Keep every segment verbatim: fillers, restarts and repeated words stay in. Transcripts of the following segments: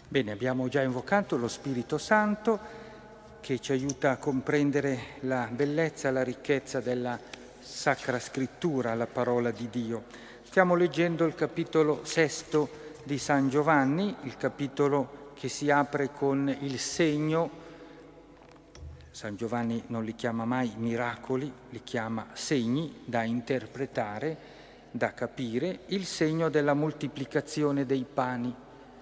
Bene, abbiamo già invocato lo Spirito Santo che ci aiuta a comprendere la bellezza e la ricchezza della Sacra Scrittura, la parola di Dio. Stiamo leggendo il capitolo sesto di San Giovanni, il capitolo che si apre con il segno. San Giovanni non li chiama mai miracoli, li chiama segni da interpretare, da capire, il segno della moltiplicazione dei pani.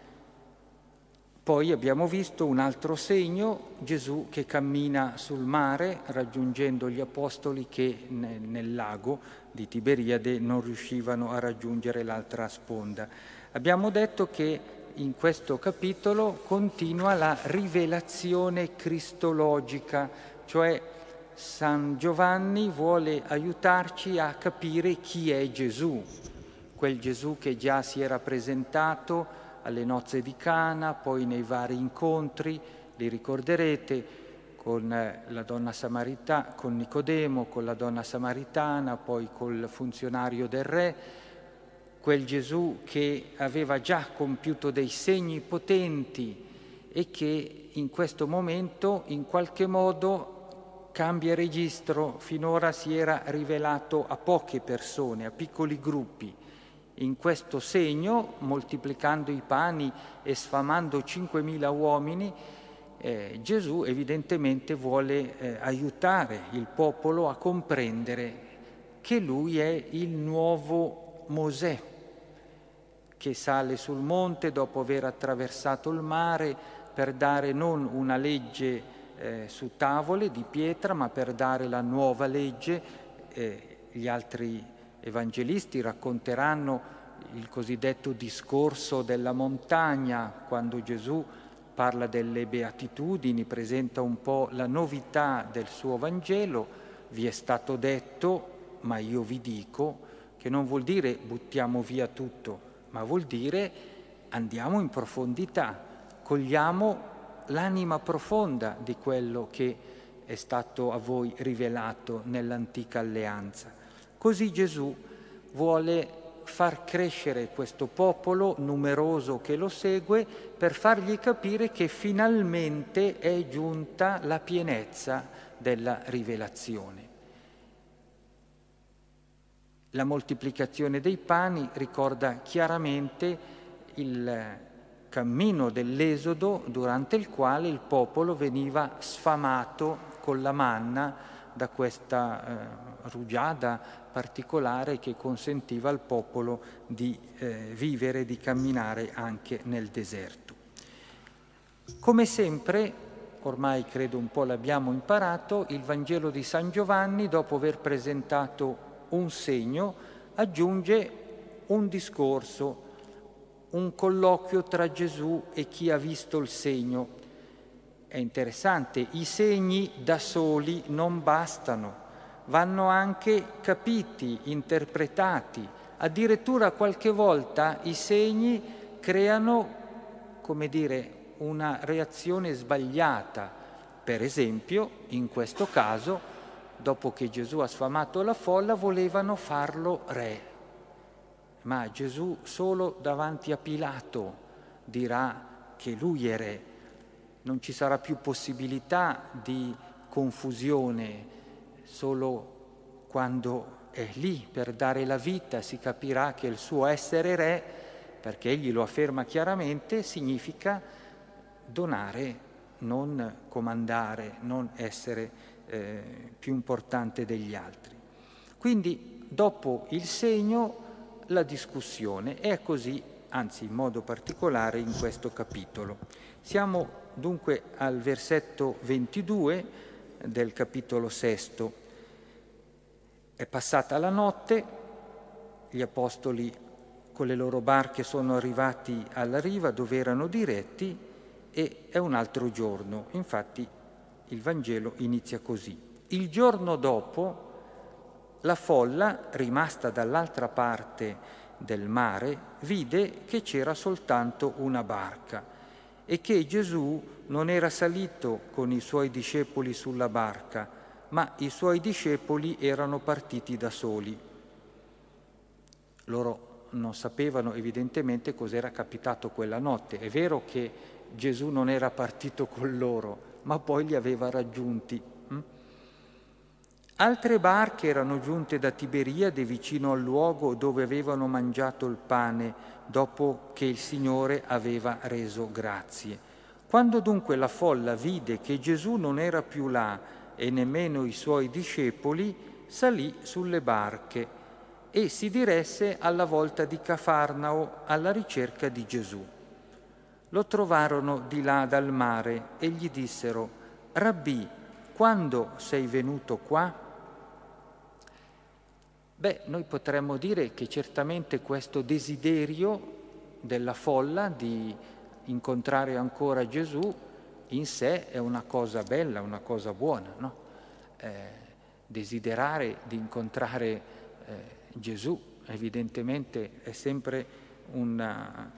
Poi abbiamo visto un altro segno, Gesù che cammina sul mare raggiungendo gli apostoli che nel lago di Tiberiade non riuscivano a raggiungere l'altra sponda. Abbiamo detto che in questo capitolo continua la rivelazione cristologica, cioè San Giovanni vuole aiutarci a capire chi è Gesù, quel Gesù che già si era presentato alle nozze di Cana, poi nei vari incontri, li ricorderete, con la donna samaritana, con Nicodemo, con la donna samaritana, poi col funzionario del re, quel Gesù che aveva già compiuto dei segni potenti e che in questo momento in qualche modo cambia registro. Finora si era rivelato a poche persone, a piccoli gruppi. In questo segno, moltiplicando i pani e sfamando cinquemila uomini, eh, Gesù evidentemente vuole eh, aiutare il popolo a comprendere che lui è il nuovo Mosè, che sale sul monte dopo aver attraversato il mare per dare non una legge eh, su tavole di pietra, ma per dare la nuova legge. Eh, gli altri evangelisti racconteranno il cosiddetto discorso della montagna, quando Gesù parla delle beatitudini, presenta un po' la novità del suo Vangelo. Vi è stato detto, ma io vi dico, che non vuol dire buttiamo via tutto, ma vuol dire andiamo in profondità, cogliamo l'anima profonda di quello che è stato a voi rivelato nell'antica alleanza. Così Gesù vuole far crescere questo popolo numeroso che lo segue per fargli capire che finalmente è giunta la pienezza della rivelazione. La moltiplicazione dei pani ricorda chiaramente il cammino dell'Esodo durante il quale il popolo veniva sfamato con la manna da questa eh, rugiada particolare che consentiva al popolo di eh, vivere, di camminare anche nel deserto. Come sempre, ormai credo un po' l'abbiamo imparato, il Vangelo di San Giovanni, dopo aver presentato un segno, aggiunge un discorso, un colloquio tra Gesù e chi ha visto il segno. È interessante, i segni da soli non bastano, vanno anche capiti, interpretati. Addirittura qualche volta i segni creano, come dire, una reazione sbagliata. Per esempio, in questo caso, dopo che Gesù ha sfamato la folla, volevano farlo re. Ma Gesù solo davanti a Pilato dirà che lui è re. Non ci sarà più possibilità di confusione, solo quando è lì per dare la vita si capirà che il suo essere re, perché egli lo afferma chiaramente, significa donare, non comandare, non essere eh, più importante degli altri. Quindi dopo il segno la discussione è così, anzi in modo particolare in questo capitolo. Siamo dunque al versetto ventidue del capitolo sesto. È passata la notte, gli apostoli con le loro barche sono arrivati alla riva dove erano diretti e è un altro giorno. Infatti il Vangelo inizia così. Il giorno dopo la folla, rimasta dall'altra parte del mare, vide che c'era soltanto una barca e che Gesù non era salito con i suoi discepoli sulla barca, ma i suoi discepoli erano partiti da soli. Loro non sapevano evidentemente cos'era capitato quella notte. È vero che Gesù non era partito con loro, ma poi li aveva raggiunti. Altre barche erano giunte da Tiberiade vicino al luogo dove avevano mangiato il pane dopo che il Signore aveva reso grazie. Quando dunque la folla vide che Gesù non era più là e nemmeno i suoi discepoli, salì sulle barche e si diresse alla volta di Cafarnao alla ricerca di Gesù. Lo trovarono di là dal mare e gli dissero: «Rabbì, quando sei venuto qua?» Beh, noi potremmo dire che certamente questo desiderio della folla di incontrare ancora Gesù in sé è una cosa bella, una cosa buona, no? Eh, desiderare di incontrare eh, Gesù evidentemente è sempre una,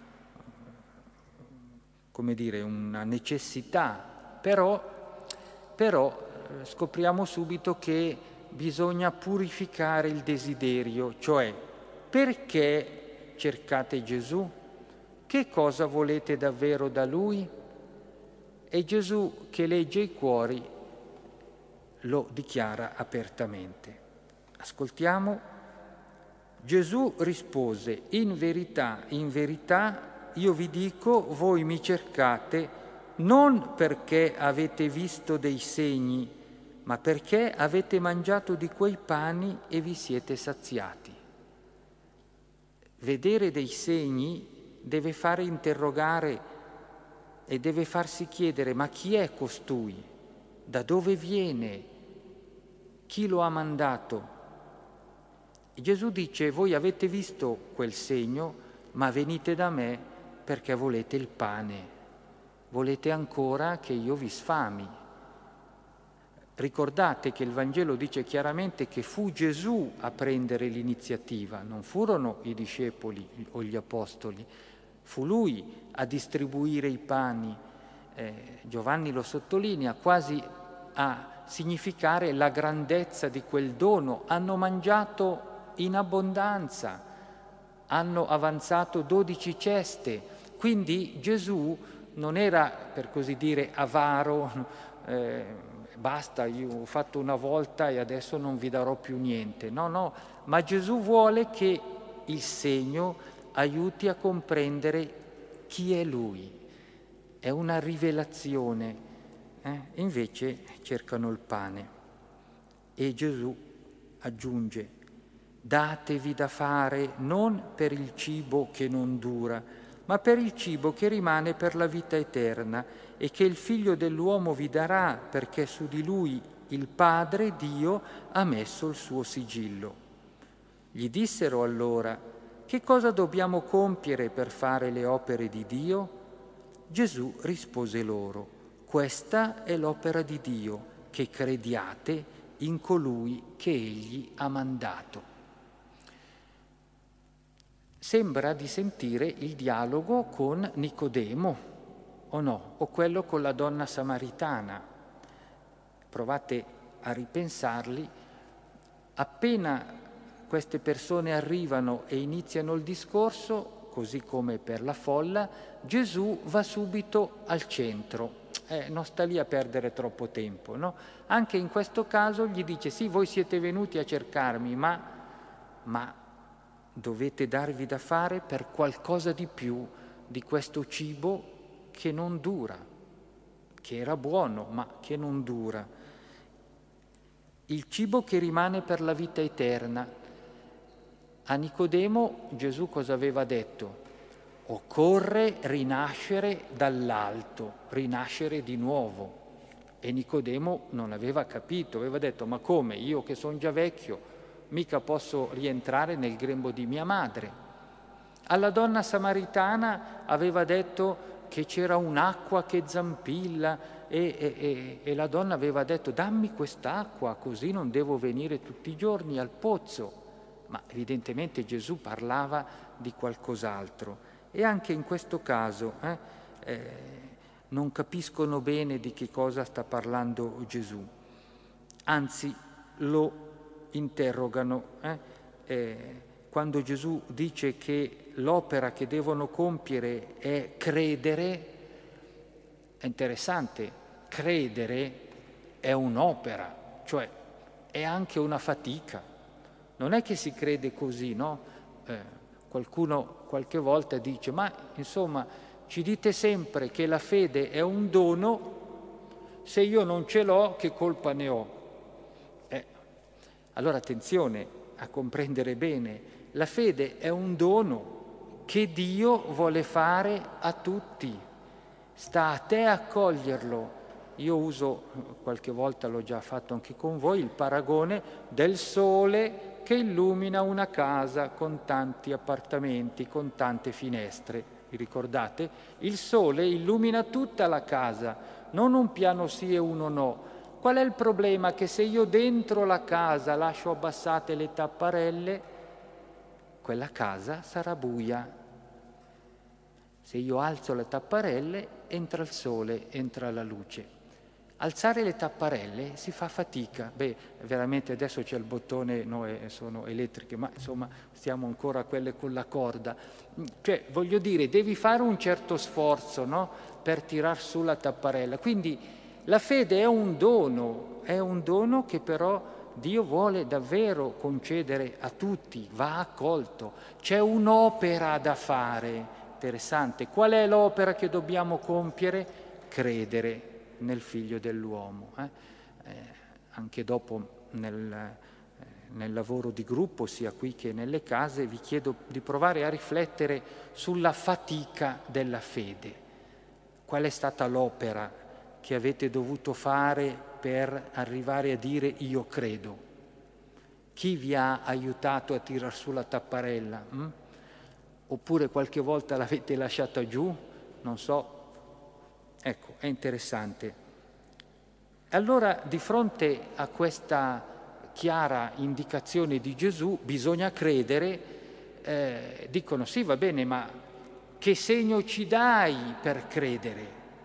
come dire, una necessità, però, però eh, scopriamo subito che bisogna purificare il desiderio, cioè perché cercate Gesù? Che cosa volete davvero da Lui? E Gesù, che legge i cuori, lo dichiara apertamente. Ascoltiamo. Gesù rispose: «In verità, in verità, io vi dico, voi mi cercate non perché avete visto dei segni, ma perché avete mangiato di quei pani e vi siete saziati». Vedere dei segni deve fare interrogare e deve farsi chiedere: ma chi è costui? Da dove viene? Chi lo ha mandato? E Gesù dice: voi avete visto quel segno, ma venite da me perché volete il pane, volete ancora che io vi sfami. Ricordate che il Vangelo dice chiaramente che fu Gesù a prendere l'iniziativa, non furono i discepoli o gli apostoli, fu Lui a distribuire i pani. Eh, Giovanni lo sottolinea quasi a significare la grandezza di quel dono. Hanno mangiato in abbondanza, hanno avanzato dodici ceste, quindi Gesù non era, per così dire, avaro, eh, basta, io ho fatto una volta e adesso non vi darò più niente. No, no, ma Gesù vuole che il segno aiuti a comprendere chi è Lui. È una rivelazione. Eh? Invece cercano il pane. E Gesù aggiunge: datevi da fare non per il cibo che non dura, ma per il cibo che rimane per la vita eterna e che il Figlio dell'uomo vi darà, perché su di lui il Padre, Dio, ha messo il suo sigillo. Gli dissero allora: che cosa dobbiamo compiere per fare le opere di Dio? Gesù rispose loro: questa è l'opera di Dio, che crediate in colui che Egli ha mandato. Sembra di sentire il dialogo con Nicodemo, o no? O quello con la donna samaritana. Provate a ripensarli. Appena queste persone arrivano e iniziano il discorso, così come per la folla, Gesù va subito al centro. Eh, non sta lì a perdere troppo tempo, no? Anche in questo caso gli dice: sì, voi siete venuti a cercarmi, ma, ma dovete darvi da fare per qualcosa di più di questo cibo che non dura, che era buono, ma che non dura. Il cibo che rimane per la vita eterna. A Nicodemo Gesù cosa aveva detto? Occorre rinascere dall'alto, rinascere di nuovo. E Nicodemo non aveva capito, aveva detto: ma come, io che sono già vecchio, mica posso rientrare nel grembo di mia madre. Alla donna samaritana aveva detto che c'era un'acqua che zampilla e, e, e, e la donna aveva detto: dammi quest'acqua, così non devo venire tutti i giorni al pozzo. Ma evidentemente Gesù parlava di qualcos'altro. E anche in questo caso eh, eh, non capiscono bene di che cosa sta parlando Gesù. Anzi, lo interrogano. Eh? Eh, quando Gesù dice che l'opera che devono compiere è credere, è interessante, credere è un'opera, cioè è anche una fatica. Non è che si crede così, no? Eh, qualcuno qualche volta dice, ma insomma, ci dite sempre che la fede è un dono, se io non ce l'ho, che colpa ne ho? Eh, allora attenzione a comprendere bene, la fede è un dono che Dio vuole fare a tutti. Sta a te accoglierlo. Io uso, qualche volta l'ho già fatto anche con voi, il paragone del sole che illumina una casa con tanti appartamenti, con tante finestre. Vi ricordate? Il sole illumina tutta la casa, non un piano sì e uno no. Qual è il problema? Che se io dentro la casa lascio abbassate le tapparelle, quella casa sarà buia. Se io alzo le tapparelle, entra il sole, entra la luce. Alzare le tapparelle si fa fatica. Beh, veramente adesso c'è il bottone, no, sono elettriche, ma insomma stiamo ancora a quelle con la corda. Cioè, voglio dire, devi fare un certo sforzo, no, per tirar su la tapparella. Quindi la fede è un dono, è un dono che però Dio vuole davvero concedere a tutti, va accolto. C'è un'opera da fare. Interessante. Qual è l'opera che dobbiamo compiere? Credere nel Figlio dell'uomo. Eh? Eh, anche dopo nel, eh, nel lavoro di gruppo, sia qui che nelle case, vi chiedo di provare a riflettere sulla fatica della fede. Qual è stata l'opera che avete dovuto fare per arrivare a dire io credo? Chi vi ha aiutato a tirar su la tapparella? Hm? Oppure qualche volta l'avete lasciata giù? Non so. Ecco, è interessante. Allora, di fronte a questa chiara indicazione di Gesù, bisogna credere, eh, dicono sì, va bene, ma che segno ci dai per credere?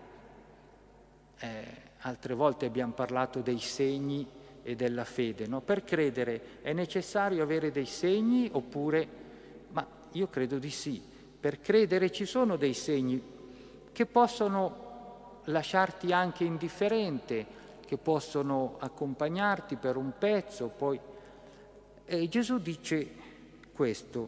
Eh, altre volte abbiamo parlato dei segni e della fede, no? Per credere è necessario avere dei segni oppure... Ma io credo di sì. Per credere ci sono dei segni che possono lasciarti anche indifferente, che possono accompagnarti per un pezzo, poi... E Gesù dice questo.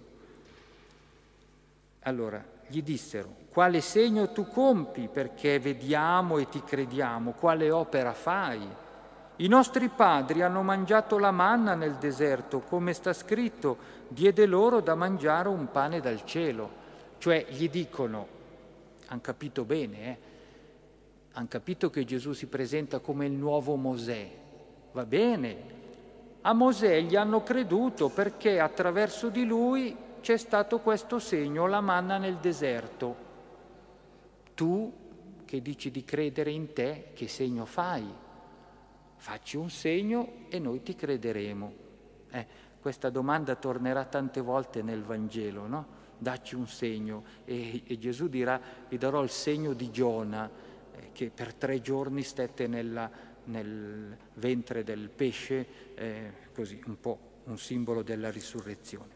Allora, gli dissero, quale segno tu compi perché vediamo e ti crediamo? Quale opera fai? I nostri padri hanno mangiato la manna nel deserto, come sta scritto, diede loro da mangiare un pane dal cielo. Cioè gli dicono, hanno capito bene, eh? hanno capito che Gesù si presenta come il nuovo Mosè. Va bene, a Mosè gli hanno creduto perché attraverso di lui c'è stato questo segno, la manna nel deserto. Tu, che dici di credere in te, che segno fai? Facci un segno e noi ti crederemo. Eh, questa domanda tornerà tante volte nel Vangelo, no? Dacci un segno. E, e Gesù dirà, vi darò il segno di Giona, eh, che per tre giorni stette nella, nel ventre del pesce, eh, così, un po' un simbolo della risurrezione.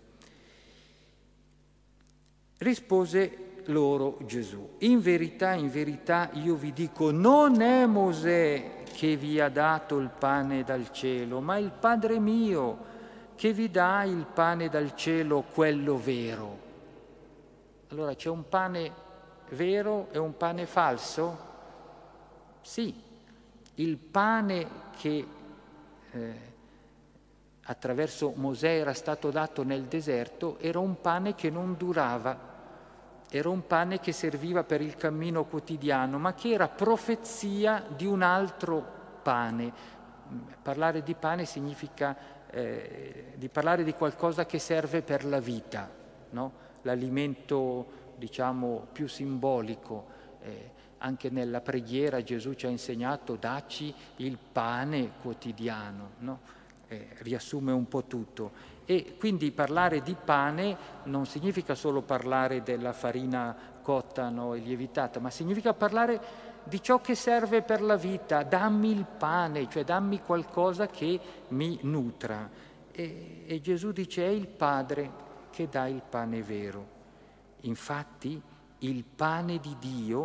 Rispose loro Gesù, in verità, in verità io vi dico, non è Mosè che vi ha dato il pane dal cielo, ma il Padre mio che vi dà il pane dal cielo, quello vero. Allora c'è un pane vero e un pane falso? Sì, il pane che eh, attraverso Mosè era stato dato nel deserto era un pane che non durava. Era un pane che serviva per il cammino quotidiano, ma che era profezia di un altro pane. Parlare di pane significa eh, di parlare di qualcosa che serve per la vita, no? L'alimento, diciamo, più simbolico. Eh, anche nella preghiera Gesù ci ha insegnato dacci il pane quotidiano, no? Eh, riassume un po' tutto. E quindi parlare di pane non significa solo parlare della farina cotta, no, e lievitata, ma significa parlare di ciò che serve per la vita. Dammi il pane, cioè dammi qualcosa che mi nutra. E, e Gesù dice è il Padre che dà il pane vero. Infatti il pane di Dio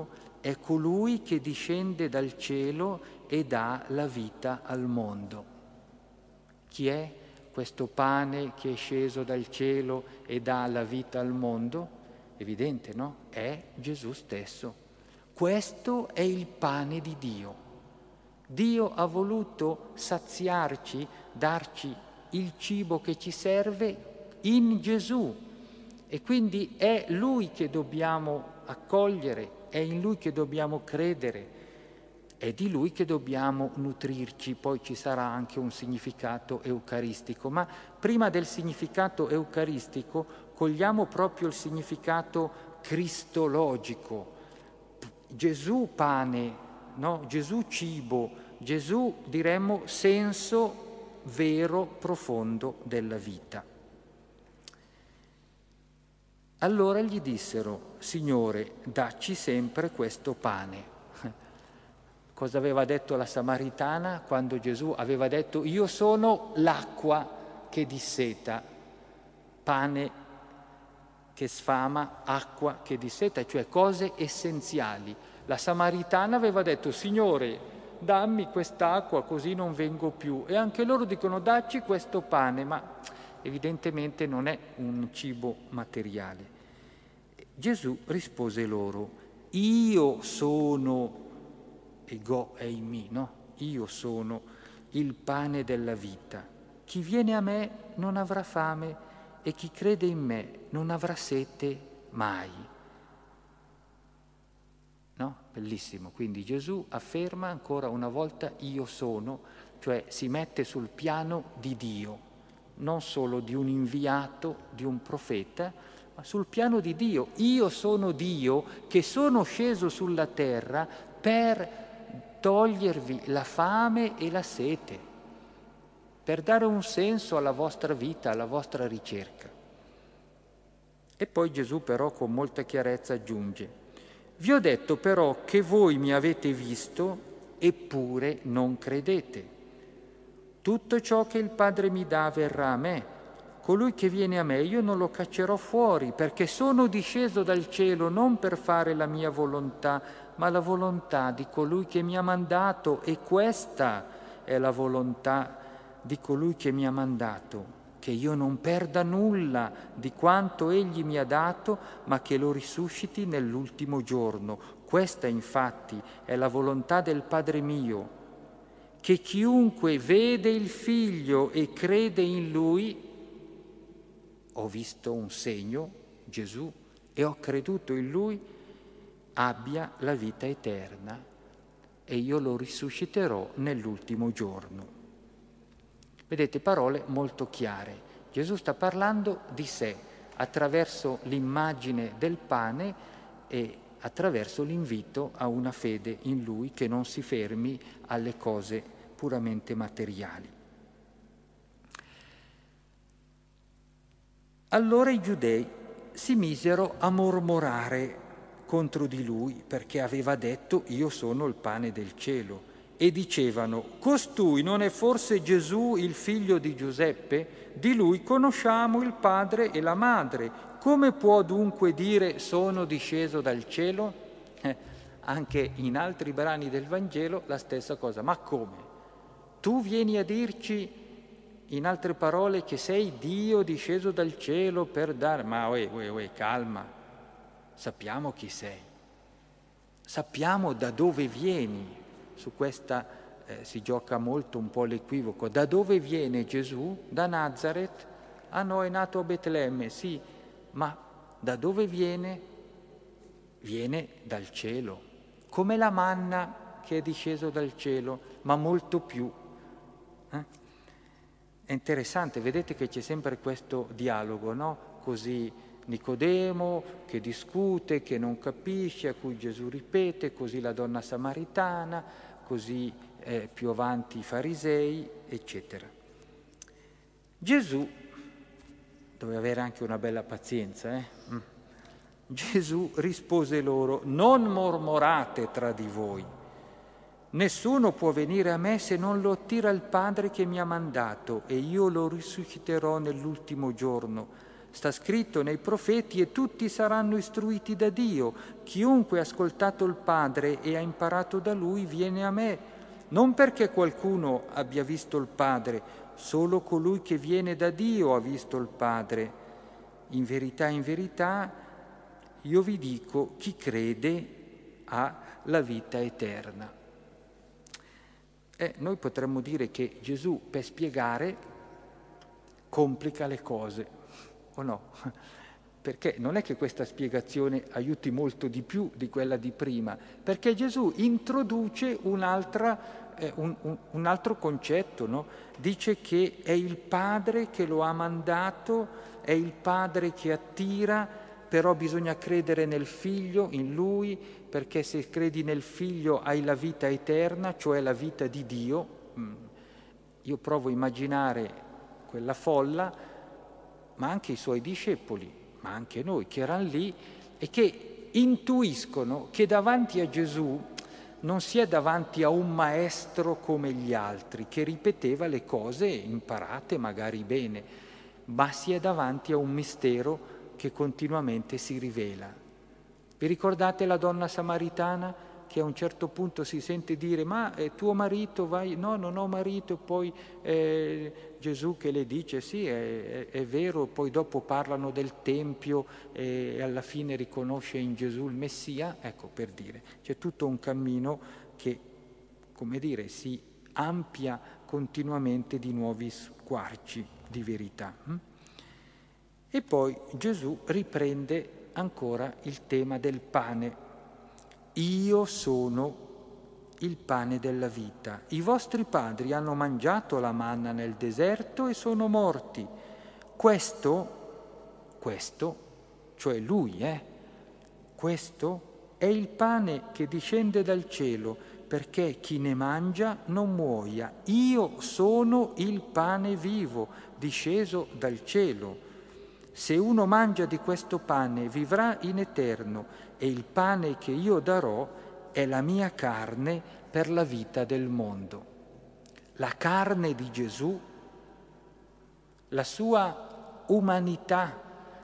è colui che discende dal cielo e dà la vita al mondo. Chi è questo pane che è sceso dal cielo e dà la vita al mondo? Evidente, no? È Gesù stesso. Questo è il pane di Dio. Dio ha voluto saziarci, darci il cibo che ci serve in Gesù, e quindi è Lui che dobbiamo accogliere, è in Lui che dobbiamo credere, è di Lui che dobbiamo nutrirci. Poi ci sarà anche un significato eucaristico, ma prima del significato eucaristico cogliamo proprio il significato cristologico. Gesù pane, no? Gesù cibo, Gesù, diremmo, senso vero, profondo della vita. Allora gli dissero: Signore, dacci sempre questo pane. Cosa aveva detto la Samaritana quando Gesù aveva detto: io sono l'acqua che disseta, pane che sfama, acqua che disseta, cioè cose essenziali. La Samaritana aveva detto: Signore, dammi quest'acqua così non vengo più. E anche loro dicono: dacci questo pane, ma evidentemente non è un cibo materiale. Gesù rispose loro: io sono, ego eimi, no? Io sono il pane della vita. Chi viene a me non avrà fame e chi crede in me non avrà sete mai. No? Bellissimo. Quindi Gesù afferma ancora una volta: io sono, cioè si mette sul piano di Dio, non solo di un inviato, di un profeta, ma sul piano di Dio. Io sono Dio che sono sceso sulla terra per togliervi la fame e la sete, per dare un senso alla vostra vita, alla vostra ricerca. E poi Gesù però con molta chiarezza aggiunge: vi ho detto però che voi mi avete visto, eppure non credete. Tutto ciò che il Padre mi dà verrà a me. Colui che viene a me io non lo caccerò fuori, perché sono disceso dal cielo non per fare la mia volontà, ma la volontà di colui che mi ha mandato, e questa è la volontà di colui che mi ha mandato, che io non perda nulla di quanto egli mi ha dato, ma che lo risusciti nell'ultimo giorno. Questa infatti è la volontà del Padre mio, che chiunque vede il Figlio e crede in Lui, ho visto un segno, Gesù, e ho creduto in Lui, abbia la vita eterna, e io lo risusciterò nell'ultimo giorno. Vedete, parole molto chiare. Gesù sta parlando di sé attraverso l'immagine del pane e attraverso l'invito a una fede in Lui che non si fermi alle cose puramente materiali. Allora i giudei si misero a mormorare contro di lui perché aveva detto: io sono il pane del cielo. E dicevano: costui non è forse Gesù il figlio di Giuseppe? Di lui conosciamo il padre e la madre. Come può dunque dire sono disceso dal cielo? Eh, anche in altri brani del Vangelo la stessa cosa. Ma come? Tu vieni a dirci, in altre parole, che sei Dio disceso dal cielo per dare... Ma uè, uè, uè, calma, sappiamo chi sei, sappiamo da dove vieni. Su questa eh, si gioca molto un po' l'equivoco. Da dove viene Gesù? Da Nazareth? Ah no, è nato a Betlemme, sì, ma da dove viene? Viene dal cielo, come la manna che è disceso dal cielo, ma molto più. Eh? È interessante, vedete che c'è sempre questo dialogo, no? Così Nicodemo che discute, che non capisce, a cui Gesù ripete, così la donna samaritana, così eh, più avanti i farisei, eccetera. Gesù doveva avere anche una bella pazienza, eh? Mm. Gesù rispose loro: non mormorate tra di voi. Nessuno può venire a me se non lo attira il Padre che mi ha mandato, e io lo risusciterò nell'ultimo giorno. Sta scritto nei profeti: e tutti saranno istruiti da Dio. Chiunque ha ascoltato il Padre e ha imparato da Lui viene a me. Non perché qualcuno abbia visto il Padre, solo colui che viene da Dio ha visto il Padre. In verità, in verità, io vi dico, chi crede ha la vita eterna. Eh, noi potremmo dire che Gesù, per spiegare, complica le cose, o no? Perché non è che questa spiegazione aiuti molto di più di quella di prima, perché Gesù introduce un'altra, eh, un, un, un altro concetto, no? Dice che è il Padre che lo ha mandato, è il Padre che attira, però bisogna credere nel Figlio, in Lui, perché se credi nel Figlio hai la vita eterna, cioè la vita di Dio. Io provo a immaginare quella folla, ma anche i suoi discepoli, ma anche noi che erano lì e che intuiscono che davanti a Gesù non si è davanti a un maestro come gli altri, che ripeteva le cose imparate magari bene, ma si è davanti a un mistero che continuamente si rivela. Vi ricordate la donna samaritana che a un certo punto si sente dire: ma eh, tuo marito vai? No, non ho marito. E poi eh, Gesù che le dice: sì, è, è, è vero. Poi dopo parlano del Tempio e alla fine riconosce in Gesù il Messia. Ecco, per dire, c'è tutto un cammino che, come dire, si amplia continuamente di nuovi squarci di verità. E poi Gesù riprende ancora il tema del pane. Io sono il pane della vita. I vostri padri hanno mangiato la manna nel deserto e sono morti. Questo, questo, cioè lui, eh, questo è il pane che discende dal cielo, perché chi ne mangia non muoia. Io sono il pane vivo, disceso dal cielo. Se uno mangia di questo pane vivrà in eterno, e il pane che io darò è la mia carne per la vita del mondo. La carne di Gesù, la sua umanità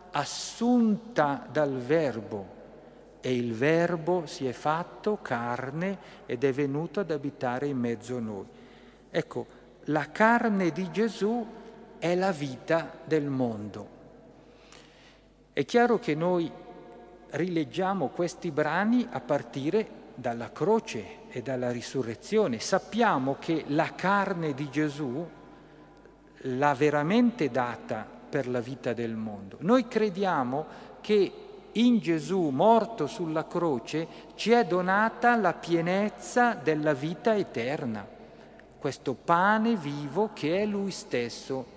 assunta dal Verbo, e il Verbo si è fatto carne ed è venuto ad abitare in mezzo a noi. Ecco, la carne di Gesù è la vita del mondo. È chiaro che noi rileggiamo questi brani a partire dalla croce e dalla risurrezione. Sappiamo che la carne di Gesù l'ha veramente data per la vita del mondo. Noi crediamo che in Gesù morto sulla croce ci è donata la pienezza della vita eterna, questo pane vivo che è Lui stesso.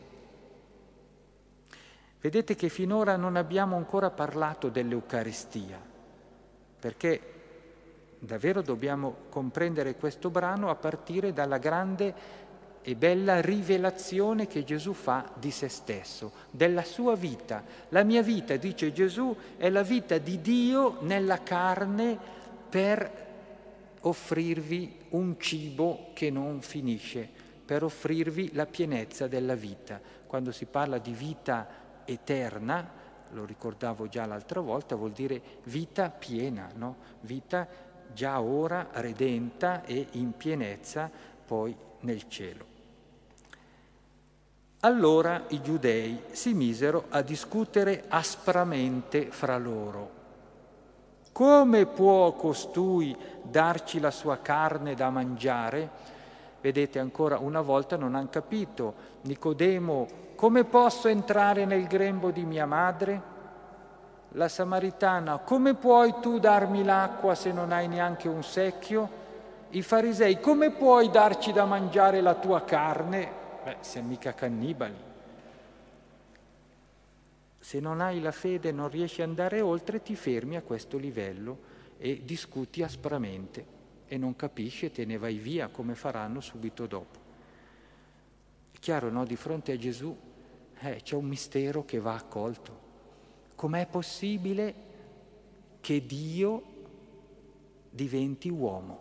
Vedete che finora non abbiamo ancora parlato dell'Eucaristia, perché davvero dobbiamo comprendere questo brano a partire dalla grande e bella rivelazione che Gesù fa di se stesso, della sua vita. La mia vita, dice Gesù, è la vita di Dio nella carne per offrirvi un cibo che non finisce, per offrirvi la pienezza della vita. Quando si parla di vita eterna, lo ricordavo già l'altra volta, vuol dire vita piena, no? Vita già ora redenta e in pienezza poi nel cielo. Allora i giudei si misero a discutere aspramente fra loro. Come può costui darci la sua carne da mangiare? Vedete, ancora una volta non hanno capito. Nicodemo: come posso entrare nel grembo di mia madre? La Samaritana: come puoi tu darmi l'acqua se non hai neanche un secchio? I farisei: come puoi darci da mangiare la tua carne? Beh, siamo mica cannibali. Se non hai la fede e non riesci ad andare oltre, ti fermi a questo livello e discuti aspramente e non capisci e te ne vai via, come faranno subito dopo. È chiaro, no? Di fronte a Gesù eh, c'è un mistero che va accolto. Com'è possibile che Dio diventi uomo?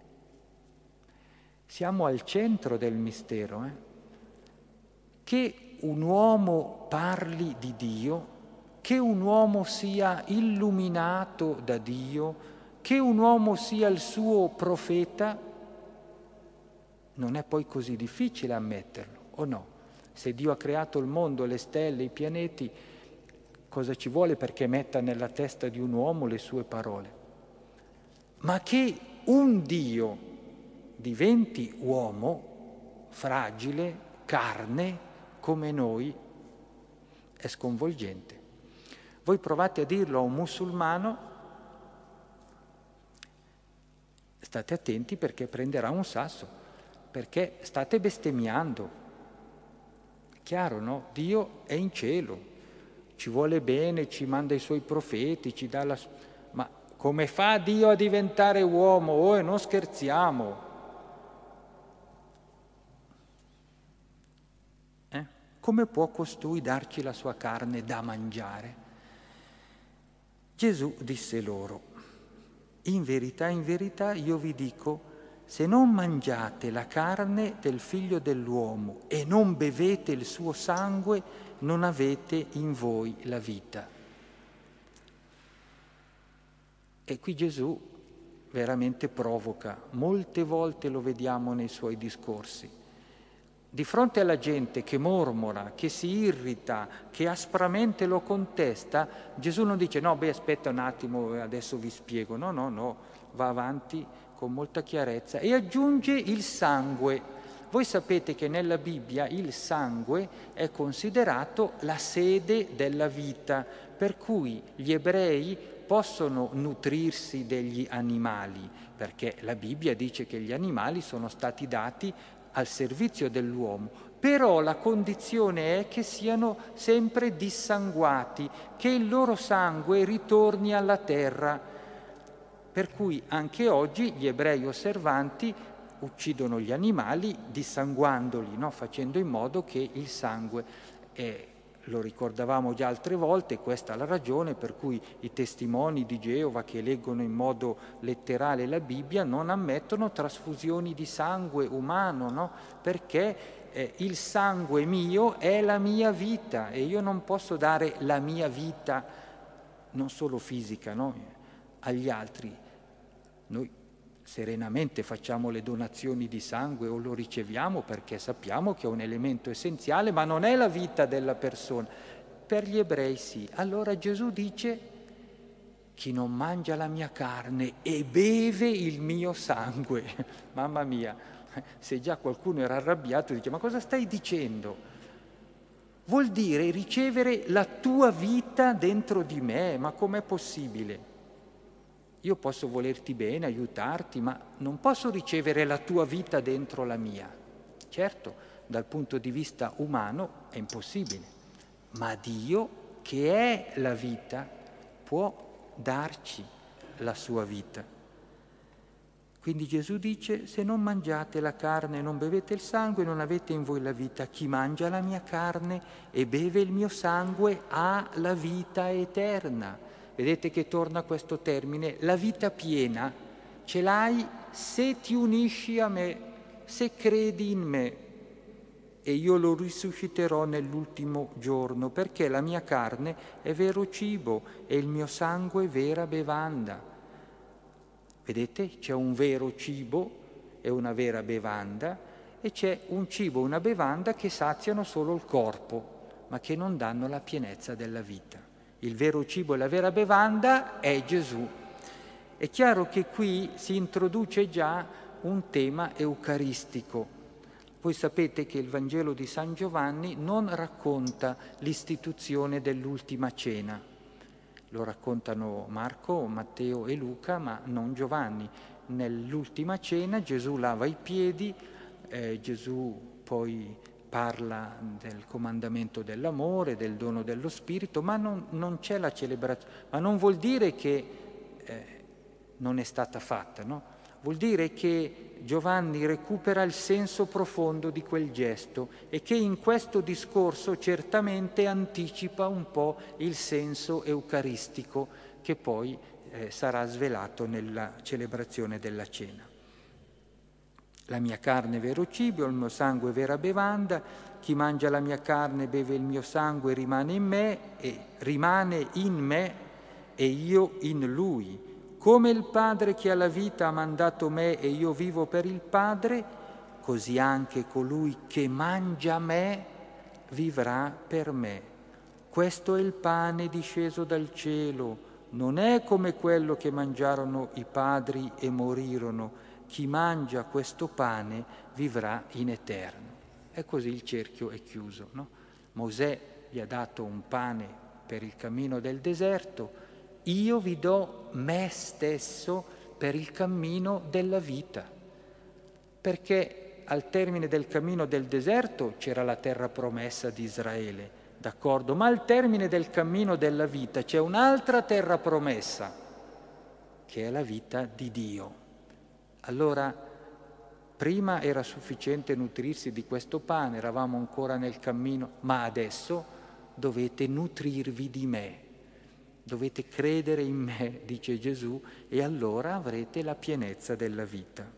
Siamo al centro del mistero. Eh? Che un uomo parli di Dio che un uomo sia illuminato da Dio, che un uomo sia il suo profeta, non è poi così difficile ammetterlo, o no? Se Dio ha creato il mondo, le stelle, i pianeti, cosa ci vuole perché metta nella testa di un uomo le sue parole? Ma che un Dio diventi uomo, fragile, carne, come noi, è sconvolgente. Voi provate a dirlo a un musulmano, state attenti perché prenderà un sasso, perché state bestemmiando. Chiaro, no? Dio è in cielo, ci vuole bene, ci manda i suoi profeti, ci dà la... Ma come fa Dio a diventare uomo? Oh, non scherziamo. Eh? Come può costui darci la sua carne da mangiare? Gesù disse loro: in verità, in verità io vi dico, se non mangiate la carne del Figlio dell'uomo e non bevete il suo sangue, non avete in voi la vita. E qui Gesù veramente provoca, molte volte lo vediamo nei suoi discorsi. Di fronte alla gente che mormora, che si irrita, che aspramente lo contesta, Gesù non dice no, beh aspetta un attimo, adesso vi spiego. No, no, no, va avanti con molta chiarezza e aggiunge il sangue. Voi sapete che nella Bibbia il sangue è considerato la sede della vita, per cui gli ebrei possono nutrirsi degli animali, perché la Bibbia dice che gli animali sono stati dati al servizio dell'uomo, però la condizione è che siano sempre dissanguati, che il loro sangue ritorni alla terra. Per cui anche oggi gli ebrei osservanti uccidono gli animali dissanguandoli, no? Facendo in modo che il sangue, eh, lo ricordavamo già altre volte, questa è la ragione per cui i testimoni di Geova che leggono in modo letterale la Bibbia non ammettono trasfusioni di sangue umano, no? Perché eh, il sangue mio è la mia vita e io non posso dare la mia vita, non solo fisica, no? Agli altri. Noi serenamente facciamo le donazioni di sangue o lo riceviamo perché sappiamo che è un elemento essenziale, ma non è la vita della persona. Per gli ebrei sì. Allora Gesù dice: chi non mangia la mia carne e beve il mio sangue. Mamma mia, se già qualcuno era arrabbiato dice: ma cosa stai dicendo? Vuol dire ricevere la tua vita dentro di me, ma com'è possibile? Io posso volerti bene, aiutarti, ma non posso ricevere la tua vita dentro la mia. Certo, dal punto di vista umano è impossibile, ma Dio, che è la vita, può darci la sua vita. Quindi Gesù dice: se non mangiate la carne e non bevete il sangue, non avete in voi la vita. Chi mangia la mia carne e beve il mio sangue ha la vita eterna. Vedete che torna questo termine, la vita piena ce l'hai se ti unisci a me, se credi in me, e io lo risusciterò nell'ultimo giorno, perché la mia carne è vero cibo e il mio sangue è vera bevanda. Vedete, c'è un vero cibo e una vera bevanda, e c'è un cibo e una bevanda che saziano solo il corpo, ma che non danno la pienezza della vita. Il vero cibo e la vera bevanda è Gesù. È chiaro che qui si introduce già un tema eucaristico. Voi sapete che il Vangelo di San Giovanni non racconta l'istituzione dell'ultima cena. Lo raccontano Marco, Matteo e Luca, ma non Giovanni. Nell'ultima cena Gesù lava i piedi, eh, Gesù poi parla del comandamento dell'amore, del dono dello Spirito, ma non, non c'è la celebrazione. Ma non vuol dire che eh, non è stata fatta, no? Vuol dire che Giovanni recupera il senso profondo di quel gesto e che in questo discorso certamente anticipa un po' il senso eucaristico che poi eh, sarà svelato nella celebrazione della cena. La mia carne è vero cibo, il mio sangue è vera bevanda. Chi mangia la mia carne e beve il mio sangue rimane in me e rimane in me e io in lui. Come il Padre che ha la vita ha mandato me e io vivo per il Padre, così anche colui che mangia me vivrà per me. Questo è il pane disceso dal cielo, non è come quello che mangiarono i padri e morirono. Chi mangia questo pane vivrà in eterno. E così il cerchio è chiuso, no? Mosè gli ha dato un pane per il cammino del deserto, io vi do me stesso per il cammino della vita, perché al termine del cammino del deserto c'era la terra promessa di Israele, d'accordo? Ma al termine del cammino della vita c'è un'altra terra promessa, che è la vita di Dio. Allora, prima era sufficiente nutrirsi di questo pane, eravamo ancora nel cammino, ma adesso dovete nutrirvi di me, dovete credere in me, dice Gesù, e allora avrete la pienezza della vita.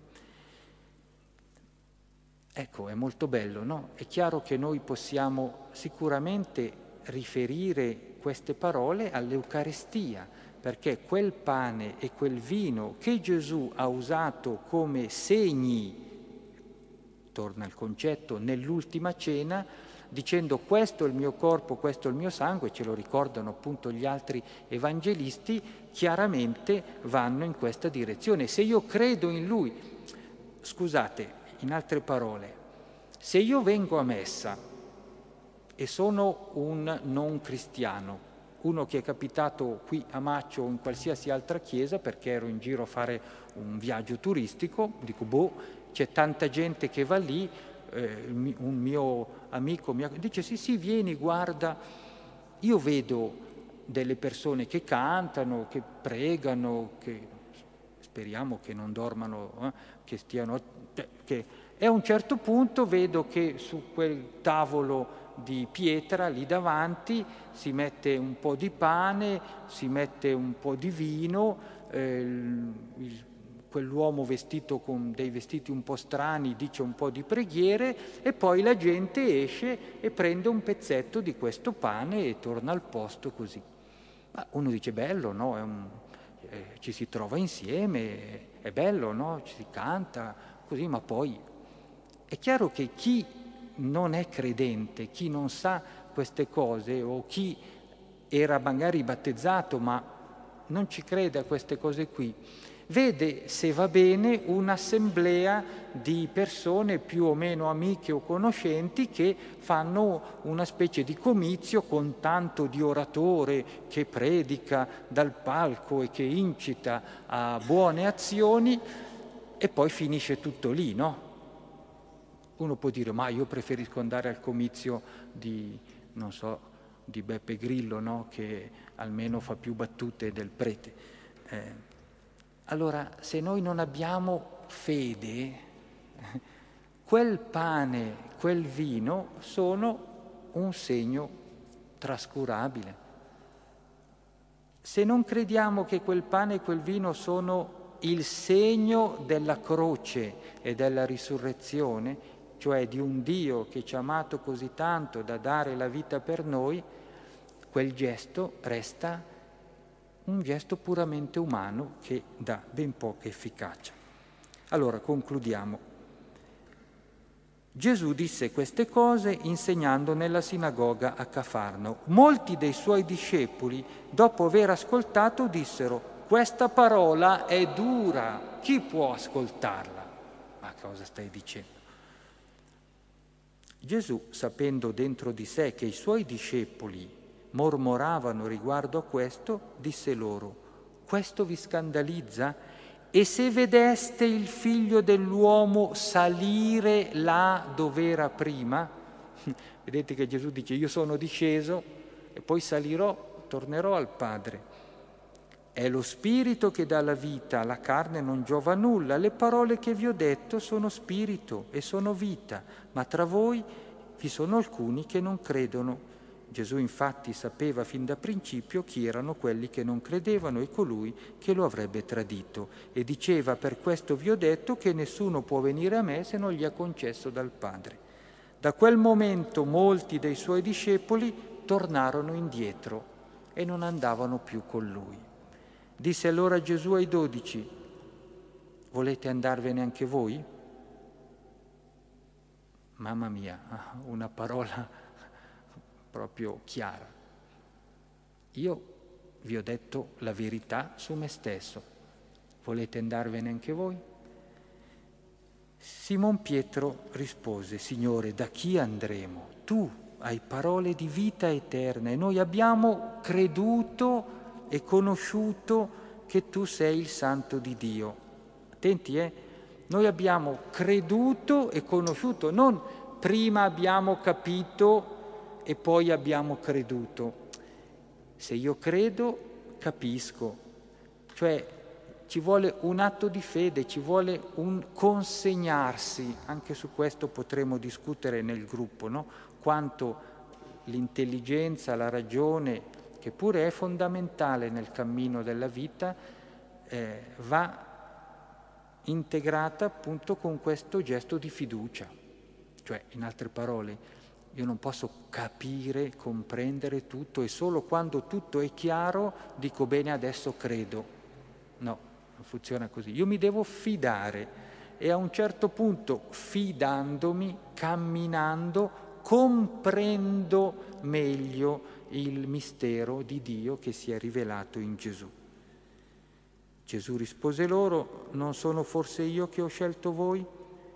Ecco, è molto bello, no? È chiaro che noi possiamo sicuramente riferire queste parole all'Eucaristia, perché quel pane e quel vino che Gesù ha usato come segni, torna il concetto, nell'ultima cena, dicendo questo è il mio corpo, questo è il mio sangue, ce lo ricordano appunto gli altri evangelisti, chiaramente vanno in questa direzione. Se io credo in Lui, scusate, in altre parole, se io vengo a messa e sono un non cristiano, uno che è capitato qui a Maccio o in qualsiasi altra chiesa perché ero in giro a fare un viaggio turistico, dico boh, c'è tanta gente che va lì, eh, un mio amico mi dice sì sì vieni guarda, io vedo delle persone che cantano, che pregano, che speriamo che non dormano, eh, che stiano, che, e a un certo punto vedo che su quel tavolo di pietra lì davanti si mette un po' di pane, si mette un po' di vino, eh, il, quell'uomo vestito con dei vestiti un po' strani dice un po' di preghiere e poi la gente esce e prende un pezzetto di questo pane e torna al posto così. Ma uno dice bello, no? È un, eh, ci si trova insieme, è bello, no? Ci si canta così, ma poi è chiaro che chi non è credente, chi non sa queste cose o chi era magari battezzato ma non ci crede a queste cose qui, vede, se va bene, un'assemblea di persone più o meno amiche o conoscenti che fanno una specie di comizio con tanto di oratore che predica dal palco e che incita a buone azioni e poi finisce tutto lì, no? Uno può dire, ma io preferisco andare al comizio di, non so, di Beppe Grillo, no? Che almeno fa più battute del prete. Eh, allora, se noi non abbiamo fede, quel pane, quel vino sono un segno trascurabile. Se non crediamo che quel pane e quel vino sono il segno della croce e della risurrezione, cioè di un Dio che ci ha amato così tanto da dare la vita per noi, quel gesto resta un gesto puramente umano che dà ben poca efficacia. Allora, concludiamo. Gesù disse queste cose insegnando nella sinagoga a Cafarno. Molti dei suoi discepoli, dopo aver ascoltato, dissero: questa parola è dura, chi può ascoltarla? Ma cosa stai dicendo? Gesù, sapendo dentro di sé che i suoi discepoli mormoravano riguardo a questo, disse loro: questo vi scandalizza? E se vedeste il figlio dell'uomo salire là dove era prima, vedete che Gesù dice io sono disceso e poi salirò, tornerò al Padre. È lo spirito che dà la vita, la carne non giova nulla. Le parole che vi ho detto sono spirito e sono vita, ma tra voi vi sono alcuni che non credono. Gesù infatti sapeva fin da principio chi erano quelli che non credevano e colui che lo avrebbe tradito, e diceva: per questo vi ho detto che nessuno può venire a me se non gli è concesso dal Padre. Da quel momento molti dei suoi discepoli tornarono indietro e non andavano più con lui. Disse allora Gesù ai dodici: volete andarvene anche voi? Mamma mia, una parola proprio chiara. Io vi ho detto la verità su me stesso. Volete andarvene anche voi? Simon Pietro rispose: Signore, da chi andremo? Tu hai parole di vita eterna e noi abbiamo creduto e conosciuto che tu sei il Santo di Dio. Attenti, eh? Noi abbiamo creduto e conosciuto, non prima abbiamo capito e poi abbiamo creduto. Se io credo, capisco. Cioè ci vuole un atto di fede, ci vuole un consegnarsi. Anche su questo potremo discutere nel gruppo, no? Quanto l'intelligenza, la ragione, che pure è fondamentale nel cammino della vita, eh, va integrata appunto con questo gesto di fiducia. Cioè, in altre parole, io non posso capire, comprendere tutto e solo quando tutto è chiaro dico bene, adesso credo. No, non funziona così. Io mi devo fidare e a un certo punto, fidandomi, camminando, comprendo meglio il mistero di Dio che si è rivelato in Gesù. Gesù rispose loro: non sono forse io che ho scelto voi?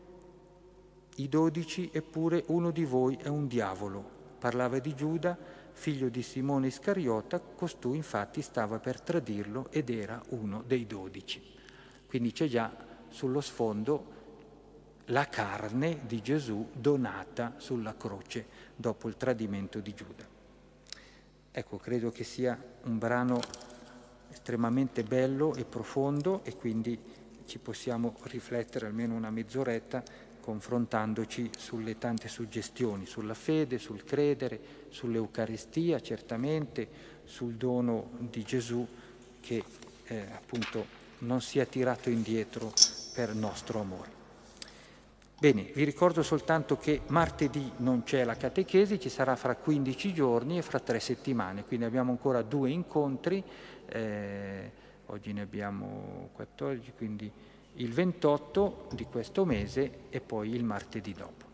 I dodici, eppure uno di voi è un diavolo. Parlava di Giuda, figlio di Simone Iscariota, costui infatti stava per tradirlo ed era uno dei dodici. Quindi c'è già sullo sfondo la carne di Gesù donata sulla croce dopo il tradimento di Giuda. Ecco, credo che sia un brano estremamente bello e profondo e quindi ci possiamo riflettere almeno una mezz'oretta confrontandoci sulle tante suggestioni, sulla fede, sul credere, sull'Eucaristia certamente, sul dono di Gesù che eh, appunto non si è tirato indietro per nostro amore. Bene, vi ricordo soltanto che martedì non c'è la catechesi, ci sarà fra quindici giorni e fra tre settimane, quindi abbiamo ancora due incontri, eh, oggi ne abbiamo quattordici, quindi il ventotto di questo mese e poi il martedì dopo.